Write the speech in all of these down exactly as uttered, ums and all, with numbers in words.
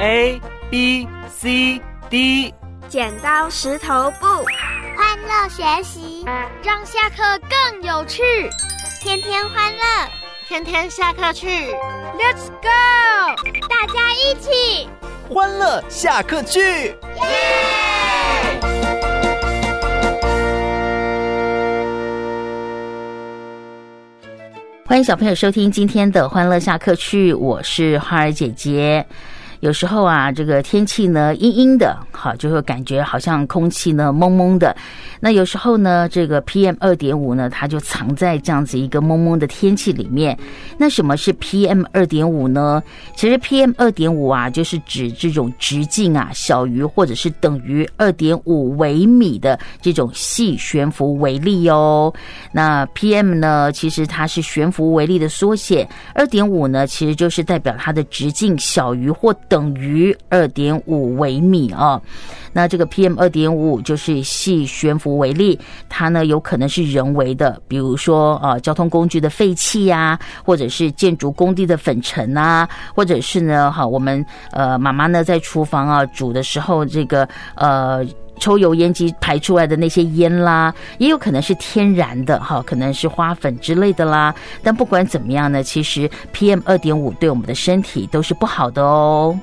A B C D， 剪刀石头布， 欢乐学习， 让下课更有趣， 天天欢乐， 天天下课去 Let's go， 大家一起欢乐下课去，耶！ 欢迎小朋友收听今天的欢乐下课去，我是花儿姐姐。有时候啊，这个天气呢阴阴的，好，就会感觉好像空气呢蒙蒙的。那有时候呢，这个 P M 二点五 呢，它就藏在这样子一个蒙蒙的天气里面。那什么是 P M 二点五 呢？其实 P M 二点五 啊，就是指这种直径啊小于或者是等于 二点五 微米的这种细悬浮微粒哦。那 P M 呢，其实它是悬浮微粒的缩写， 二点五 呢，其实就是代表它的直径小于或等于 二点五 微米哦。那这个 P M 二点五 就是细悬浮微粒，它呢有可能是人为的，比如说呃交通工具的废气啊，或者是建筑工地的粉尘啊，或者是呢哈我们呃妈妈呢在厨房啊煮的时候，这个呃抽油烟机排出来的那些烟啦，也有可能是天然的哈，可能是花粉之类的啦。但不管怎么样呢，其实 P M 二点五 对我们的身体都是不好的哦。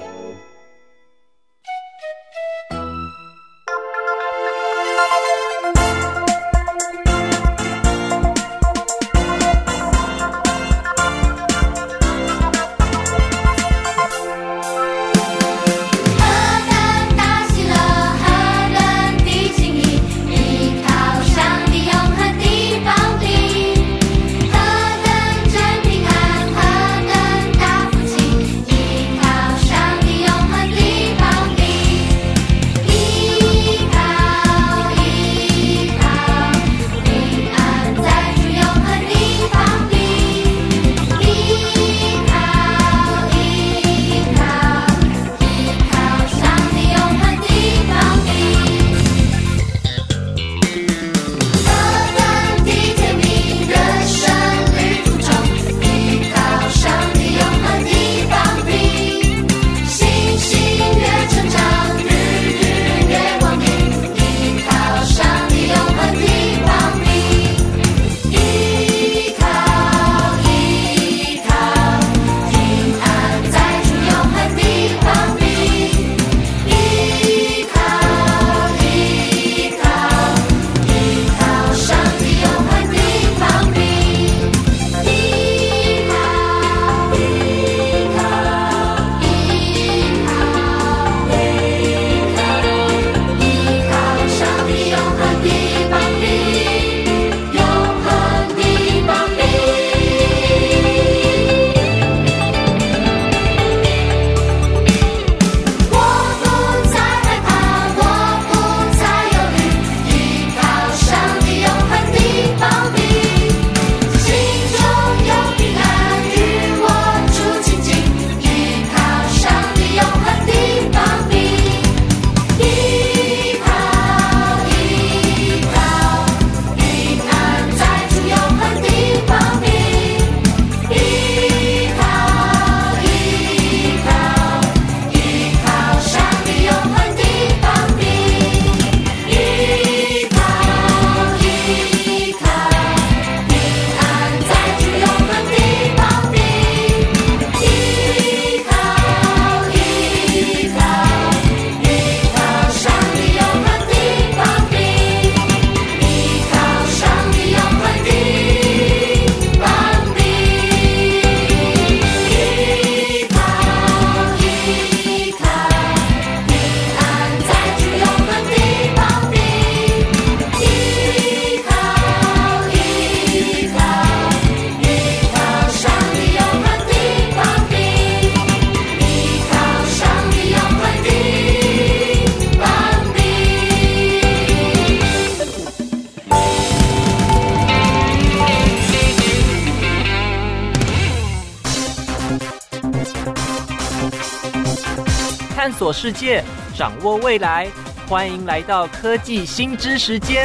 探索世界，掌握未来，欢迎来到科技新知时间。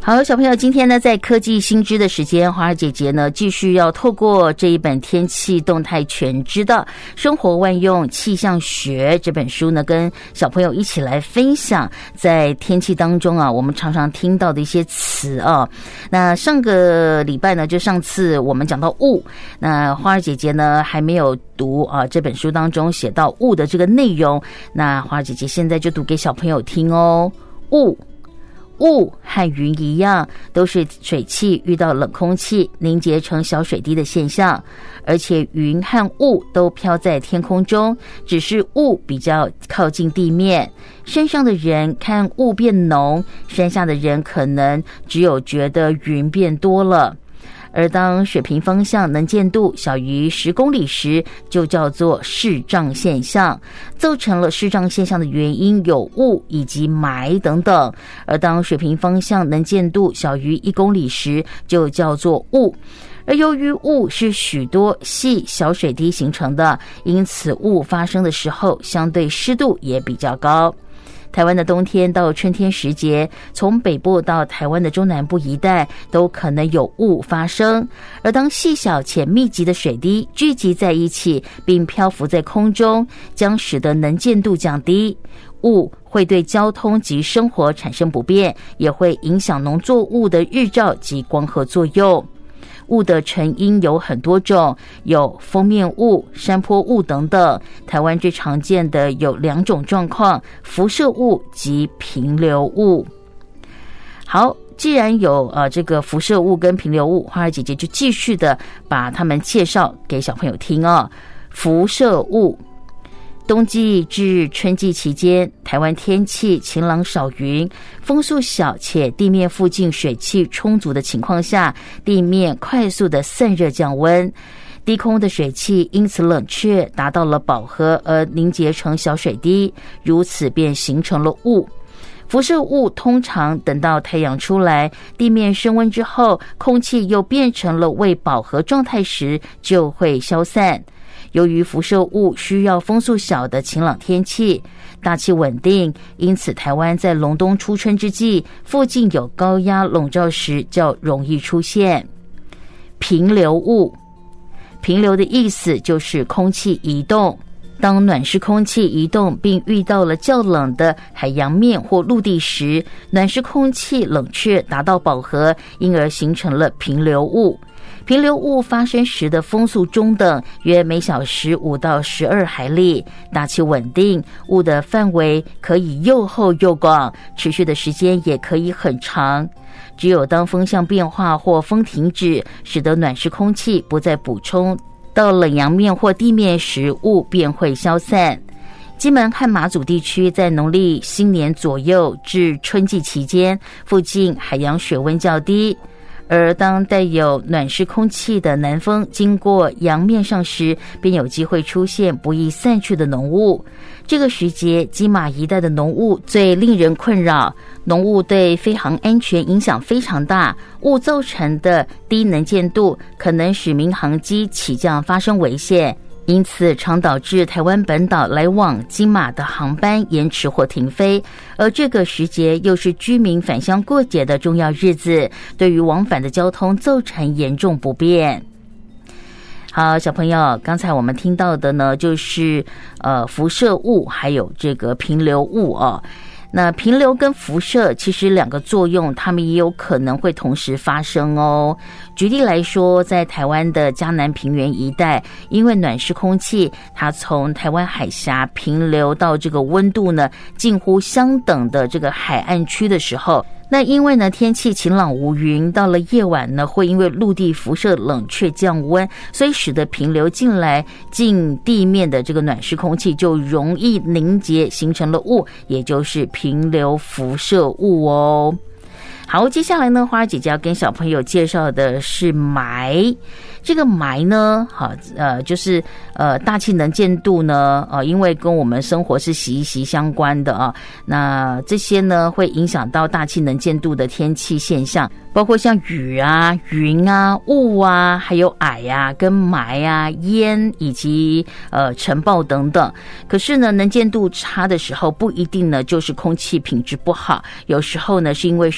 好，小朋友，今天呢，在科技新知的时间，花儿姐姐呢，继续要透过这一本《天气动态全知的生活万用气象学》这本书呢，跟小朋友一起来分享在天气当中啊，我们常常听到的一些词啊。那上个礼拜呢，就上次我们讲到雾，那花儿姐姐呢还没有读啊这本书当中写到雾的这个内容，那花儿姐姐现在就读给小朋友听哦。雾。雾和云一样，都是水汽遇到冷空气凝结成小水滴的现象，而且云和雾都飘在天空中，只是雾比较靠近地面。山上的人看雾变浓，山下的人可能只有觉得云变多了。而当水平方向能见度小于十公里时，就叫做视障现象。造成了视障现象的原因有雾以及霾等等。而当水平方向能见度小于一公里时，就叫做雾。而由于雾是许多细小水滴形成的，因此雾发生的时候，相对湿度也比较高。台湾的冬天到春天时节，从北部到台湾的中南部一带都可能有雾发生，而当细小且密集的水滴聚集在一起并漂浮在空中，将使得能见度降低。雾会对交通及生活产生不便，也会影响农作物的日照及光合作用。雾的成因有很多种，有锋面雾、山坡雾等等。台湾最常见的有两种状况：辐射雾及平流雾。好，既然有呃这个辐射雾跟平流雾，花儿姐姐就继续的把它们介绍给小朋友听哦。辐射雾。冬季至春季期间，台湾天气晴朗少云，风速小且地面附近水汽充足的情况下，地面快速的散热降温，低空的水汽因此冷却，达到了饱和而凝结成小水滴，如此便形成了雾。辐射雾通常等到太阳出来，地面升温之后，空气又变成了未饱和状态时，就会消散。由于辐射雾需要风速小的晴朗天气，大气稳定，因此台湾在隆冬初春之际，附近有高压笼罩时较容易出现平流雾。平流的意思就是空气移动，当暖湿空气移动并遇到了较冷的海洋面或陆地时，暖湿空气冷却达到饱和，因而形成了平流雾。平流雾发生时的风速中等，约每小时五到十二海里，大气稳定，雾的范围可以又厚又广，持续的时间也可以很长。只有当风向变化或风停止，使得暖湿空气不再补充到冷洋面或地面时，雾便会消散。金门和马祖地区在农历新年左右至春季期间，附近海洋水温较低，而当带有暖湿空气的南风经过洋面上时，便有机会出现不易散去的浓雾。这个时节，金马一带的浓雾最令人困扰，浓雾对飞航安全影响非常大，雾造成的低能见度可能使民航机起降发生危险，因此常导致台湾本岛来往金马的航班延迟或停飞，而这个时节又是居民返乡过节的重要日子，对于往返的交通造成严重不便。好，小朋友，刚才我们听到的呢，就是呃辐射雾还有这个平流雾哦。那平流跟辐射其实两个作用，它们也有可能会同时发生哦。举例来说，在台湾的嘉南平原一带，因为暖湿空气它从台湾海峡平流到这个温度呢近乎相等的这个海岸区的时候，那因为呢天气晴朗无云，到了夜晚呢会因为陆地辐射冷却降温，所以使得平流进来近地面的这个暖湿空气就容易凝结，形成了雾，也就是平流辐射雾哦。好，接下来呢，花儿姐姐要跟小朋友介绍的是霾。这个霾呢，好，呃，就是呃，大气能见度呢，呃，因为跟我们生活是息息相关的啊。那这些呢，会影响到大气能见度的天气现象，包括像雨啊、云啊、雾啊，还有霭啊、跟霾啊、烟以及呃尘暴等等。可是呢，能见度差的时候，不一定呢就是空气品质不好，有时候呢是因为水汽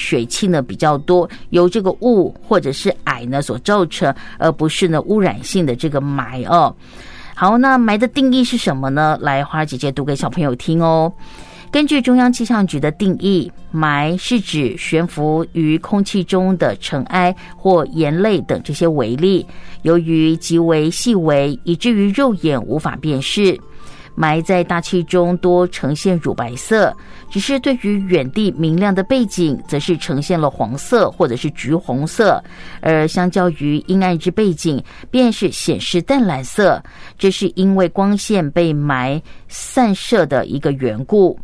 气呢比较多，由这个雾或者是霭呢所造成，而不是呢污染性的这个霾哦。好，那霾的定义是什么呢？来，花儿姐姐读给小朋友听哦。根据中央气象局的定义，霾是指悬浮于空气中的尘埃或盐类等这些微粒，由于极为细微，以至于肉眼无法辨识。霾在大气中多呈现乳白色，只是对于远地明亮的背景，则是呈现了黄色或者是橘红色，而相较于阴暗之背景，便是显示淡蓝色。这是因为光线被霾散射的一个缘故。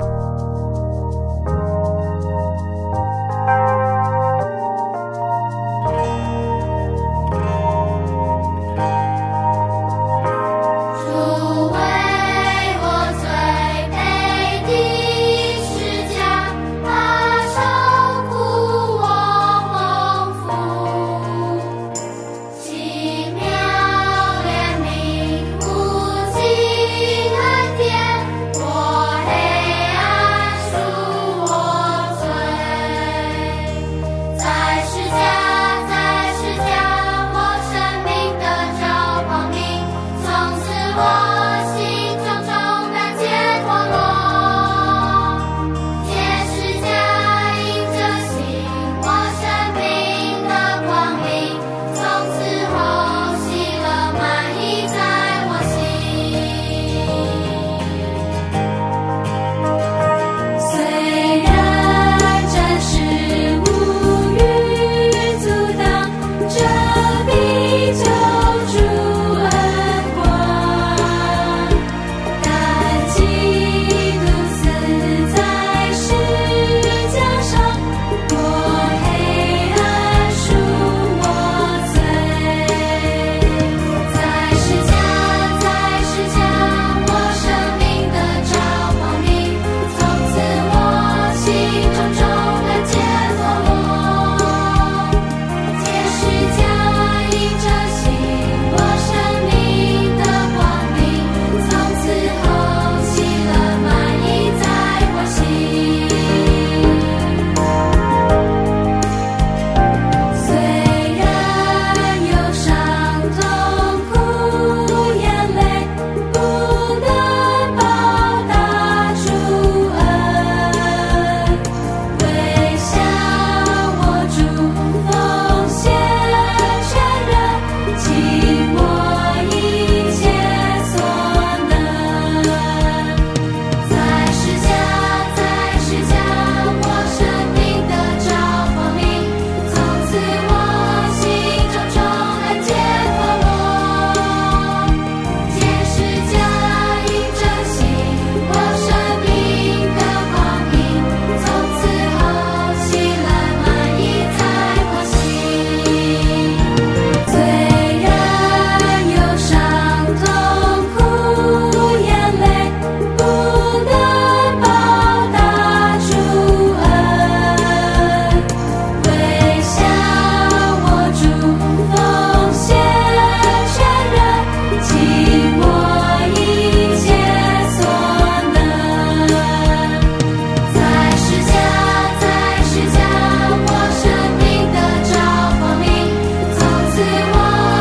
是我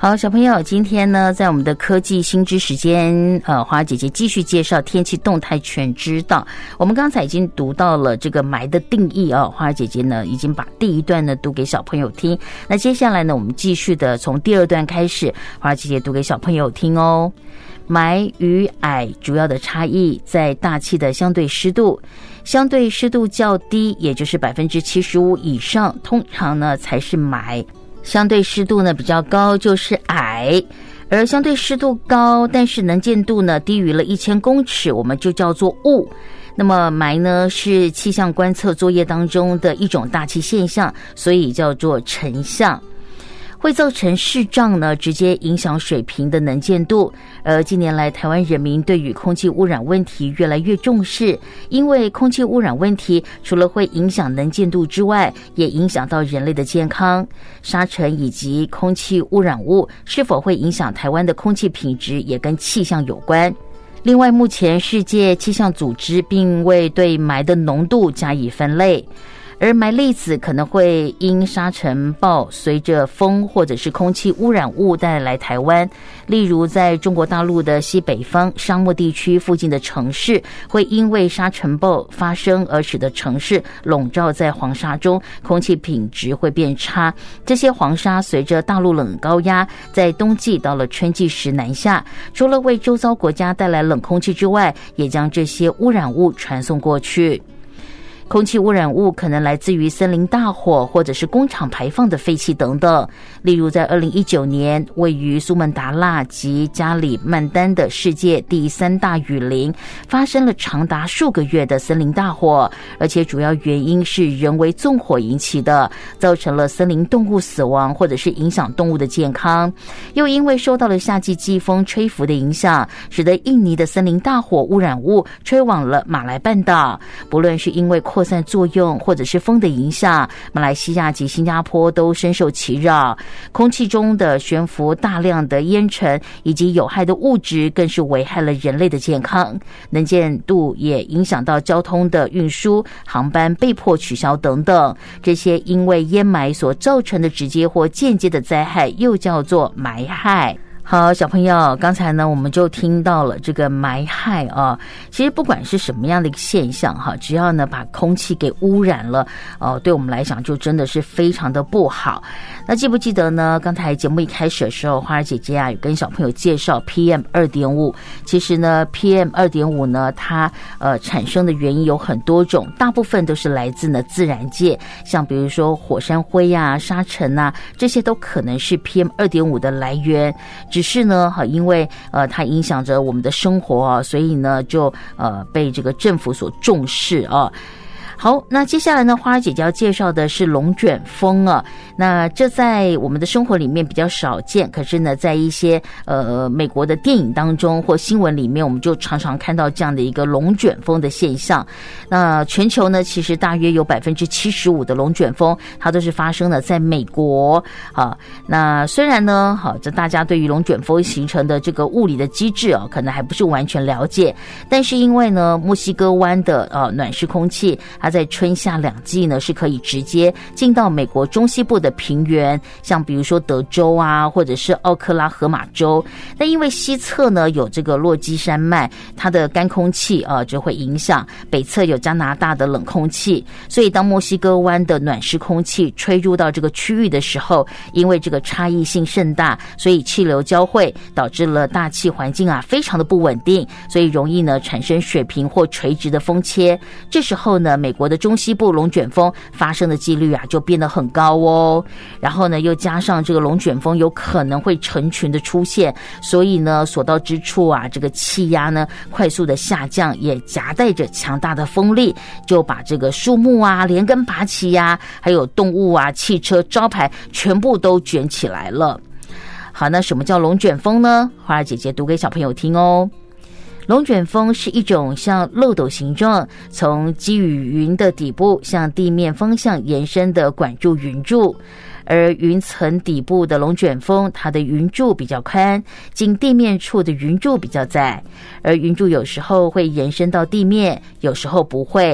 好，小朋友，今天呢，在我们的科技新知时间，呃，花姐姐继续介绍天气动态全知道。我们刚才已经读到了这个霾的定义哦，花姐姐呢已经把第一段呢读给小朋友听。那接下来呢，我们继续的从第二段开始，花姐姐读给小朋友听哦。霾与霭主要的差异在大气的相对湿度，相对湿度较低，也就是百分之七十五以上，通常呢才是霾。相对湿度呢比较高就是霭，而相对湿度高但是能见度呢低于了一千公尺，我们就叫做雾。那么霾呢是气象观测作业当中的一种大气现象，所以叫做成像。会造成视障呢，直接影响水平的能见度。而近年来，台湾人民对于空气污染问题越来越重视，因为空气污染问题除了会影响能见度之外，也影响到人类的健康。沙尘以及空气污染物是否会影响台湾的空气品质，也跟气象有关。另外，目前世界气象组织并未对霾的浓度加以分类。而霾粒子可能会因沙尘暴随着风或者是空气污染物带来台湾，例如在中国大陆的西北方沙漠地区附近的城市，会因为沙尘暴发生而使得城市笼罩在黄沙中，空气品质会变差。这些黄沙随着大陆冷高压在冬季到了春季时南下，除了为周遭国家带来冷空气之外，也将这些污染物传送过去。空气污染物可能来自于森林大火或者是工厂排放的废气等等。例如在二零一九年，位于苏门答腊及加里曼丹的世界第三大雨林发生了长达数个月的森林大火，而且主要原因是人为纵火引起的，造成了森林动物死亡或者是影响动物的健康。又因为受到了夏季季风吹拂的影响，使得印尼的森林大火污染物吹往了马来半岛，不论是因为扩散作用或者是风的影响，马来西亚及新加坡都深受其扰。空气中的悬浮大量的烟尘以及有害的物质，更是危害了人类的健康。能见度也影响到交通的运输，航班被迫取消等等。这些因为烟霾所造成的直接或间接的灾害，又叫做霾害。好，小朋友，刚才呢我们就听到了这个霾害啊，其实不管是什么样的一个现象哈，只要呢把空气给污染了，哦、呃，对我们来讲就真的是非常的不好。那记不记得呢？刚才节目一开始的时候，花儿姐姐啊有跟小朋友介绍 P M 二点五。其实呢 ，P M 二点五 呢，它呃产生的原因有很多种，大部分都是来自呢自然界，像比如说火山灰啊、沙尘啊，这些都可能是 P M 二点五 的来源。只是呢，哈，因为呃它影响着我们的生活啊，所以呢就呃被这个政府所重视啊。好，那接下来呢，花儿姐姐要介绍的是龙卷风啊。那这在我们的生活里面比较少见，可是呢，在一些呃美国的电影当中或新闻里面，我们就常常看到这样的一个龙卷风的现象。那全球呢，其实大约有百分之七十五的龙卷风，它都是发生的在美国啊。那虽然呢，好，这大家对于龙卷风形成的这个物理的机制啊，可能还不是完全了解，但是因为呢，墨西哥湾的呃暖湿空气，它在春夏两季呢是可以直接进到美国中西部的平原，像比如说德州啊，或者是奥克拉荷马州。但因为西侧呢有这个落基山脉，它的干空气啊就会影响，北侧有加拿大的冷空气，所以当墨西哥湾的暖湿空气吹入到这个区域的时候，因为这个差异性甚大，所以气流交汇，导致了大气环境啊非常的不稳定，所以容易呢产生水平或垂直的风切。这时候呢，美国的中西部龙卷风发生的几率啊就变得很高哦。然后呢，又加上这个龙卷风有可能会成群的出现，所以呢，所到之处啊，这个气压呢快速的下降，也夹带着强大的风力，就把这个树木啊连根拔起呀、啊，还有动物啊、汽车、招牌全部都卷起来了。好，那什么叫龙卷风呢？花儿姐姐读给小朋友听哦。龙卷风是一种像漏斗形状，从积雨云的底部向地面方向延伸的管状云柱。而云层底部的龙卷风，它的云柱比较宽，近地面处的云柱比较窄，而云柱有时候会延伸到地面，有时候不会。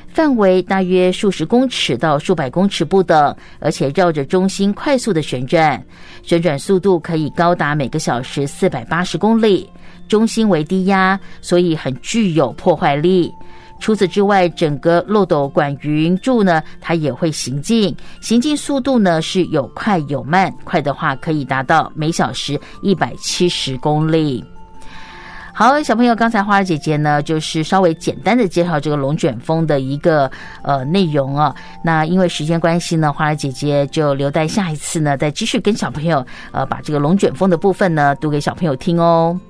范围大约数十公尺到数百公尺不等，而且绕着中心快速的旋转，旋转速度可以高达每个小时四百八十公里。中心为低压，所以很具有破坏力。除此之外，整个漏斗管云柱呢，它也会行进，行进速度呢是有快有慢，快的话可以达到每小时一百七十公里。好，小朋友，刚才花儿姐姐呢，就是稍微简单的介绍这个龙卷风的一个呃内容啊。那因为时间关系呢，花儿姐姐就留待下一次呢，再继续跟小朋友呃把这个龙卷风的部分呢读给小朋友听哦。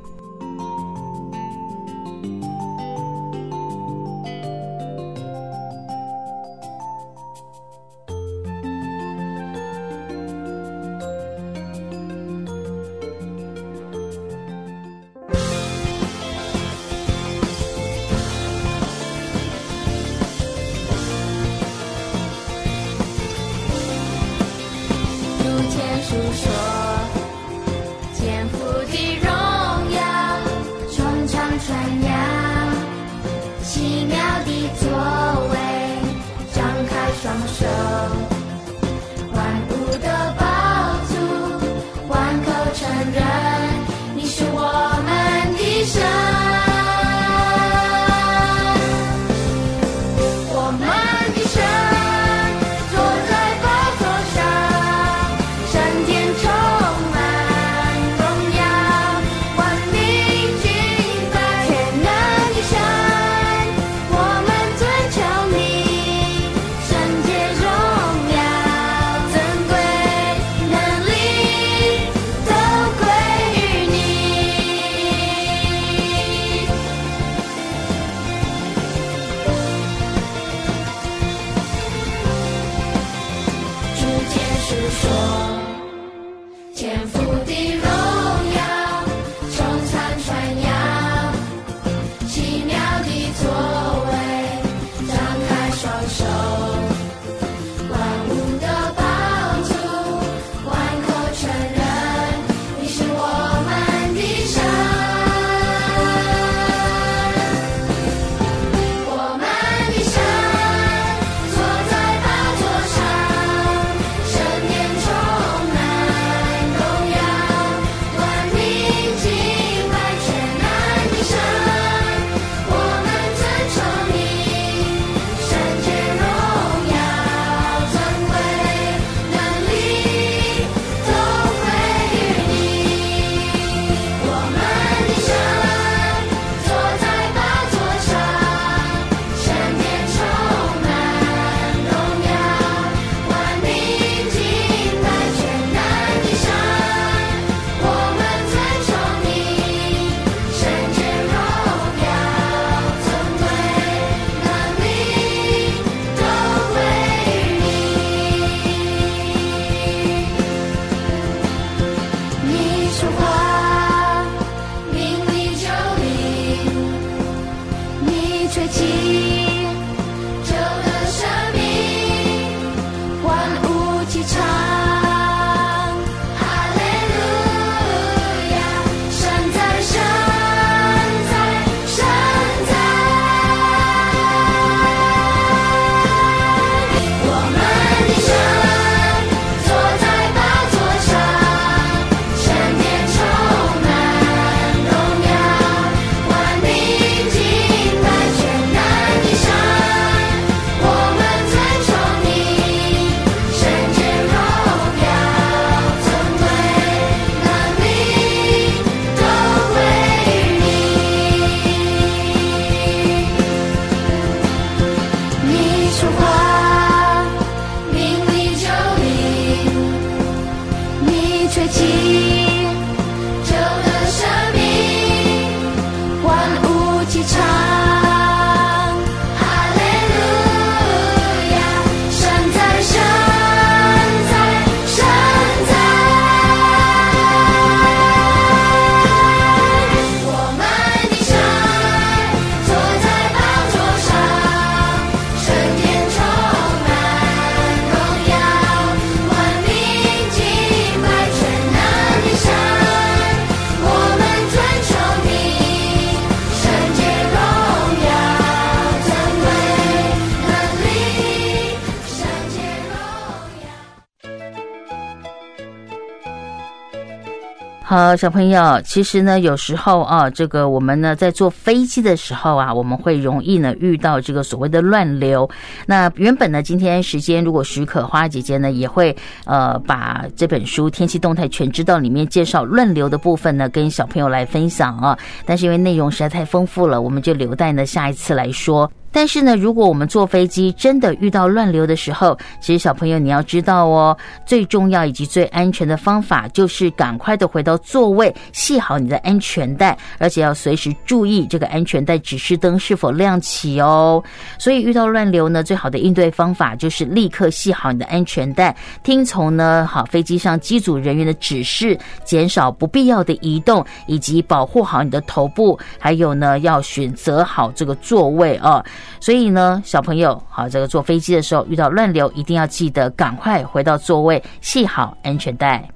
好，小朋友，其实呢，有时候啊，这个我们呢在坐飞机的时候啊，我们会容易呢遇到这个所谓的乱流。那原本呢，今天时间如果许可，花姐姐呢也会呃把这本书《天气动态全知道》里面介绍乱流的部分呢，跟小朋友来分享啊。但是因为内容实在太丰富了，我们就留待呢下一次来说。但是呢，如果我们坐飞机真的遇到乱流的时候，其实小朋友你要知道哦，最重要以及最安全的方法就是赶快的回到座位，系好你的安全带，而且要随时注意这个安全带指示灯是否亮起哦。所以遇到乱流呢，最好的应对方法就是立刻系好你的安全带，听从呢好飞机上机组人员的指示，减少不必要的移动，以及保护好你的头部，还有呢要选择好这个座位啊。所以呢，小朋友，好，这个坐飞机的时候遇到乱流，一定要记得赶快回到座位，系好安全带。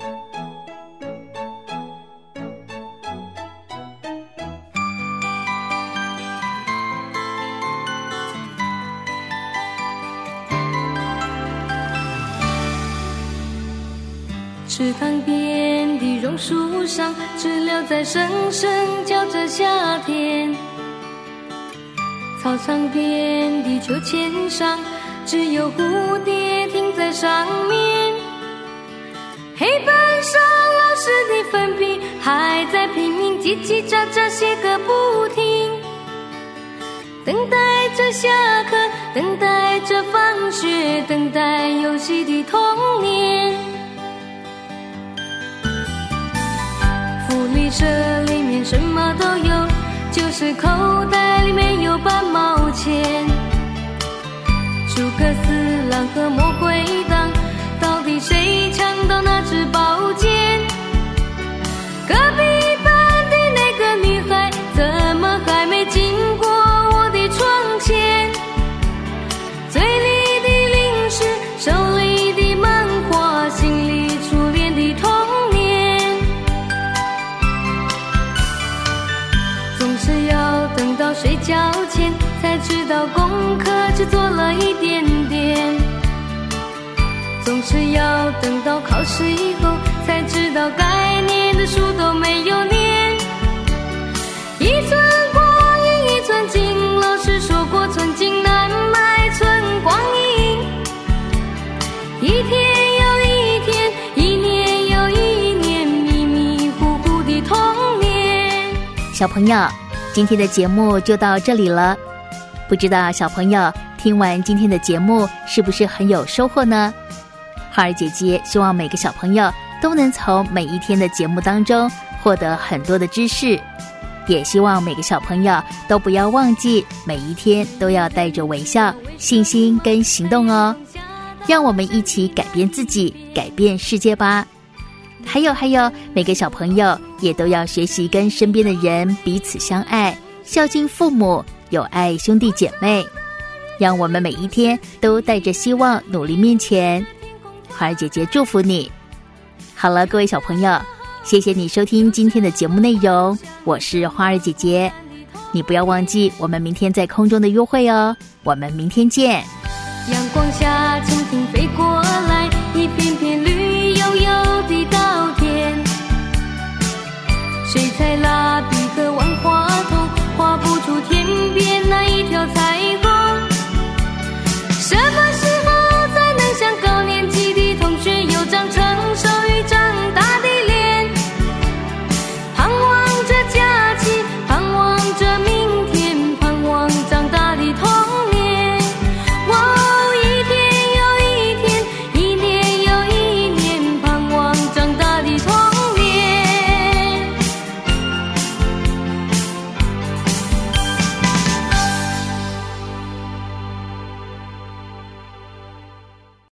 池塘边的榕树上，知了在声声叫着夏天。操场边的秋千上，只有蝴蝶停在上面。黑板上老师的粉笔还在拼命叽叽喳喳写个不停，等待着下课，等待着放学，等待游戏的童年。福利社里面什么都有，就是口袋里面有半毛钱。诸葛四郎和魔鬼党，到底谁抢到那支宝剑？隔壁班的那个女孩，怎么还没经过我的窗前？嘴里的零食，手里的漫画，心里初恋的童年。总是要等到睡觉前才知道功课只做了一点点，总是要等到考试以后才知道该念的书都没有念。一寸光阴一寸金，老师说过寸金难买寸光阴。一天又一天，一年又一年，迷迷糊糊的童年。 小朋友，今天的节目就到这里了。不知道小朋友听完今天的节目是不是很有收获呢？花儿姐姐希望每个小朋友都能从每一天的节目当中获得很多的知识，也希望每个小朋友都不要忘记每一天都要带着微笑、信心跟行动哦。让我们一起改变自己，改变世界吧。还有还有，每个小朋友也都要学习跟身边的人彼此相爱，孝敬父母，有爱兄弟姐妹。让我们每一天都带着希望努力面前。花儿姐姐祝福你。好了，各位小朋友，谢谢你收听今天的节目内容，我是花儿姐姐。你不要忘记我们明天在空中的约会哦，我们明天见。 阳光下蜻蜓飞过来，一片片绿油油的稻田。水彩蜡笔和万花筒画不出天边